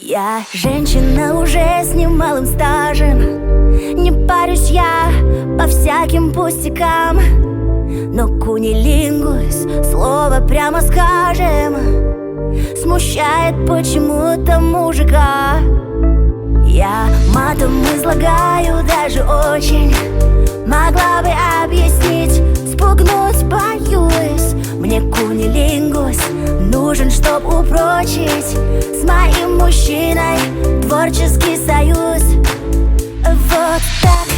Я женщина уже с немалым стажем. Не парюсь я по всяким пустякам, но кунилингус, слово прямо скажем, смущает почему-то мужика. Я матом излагаю даже очень, могла бы объяснить, спугнуть боюсь. Мне кунилингус нужен, чтоб упрочить с моим мужчиной творческий союз. Вот так.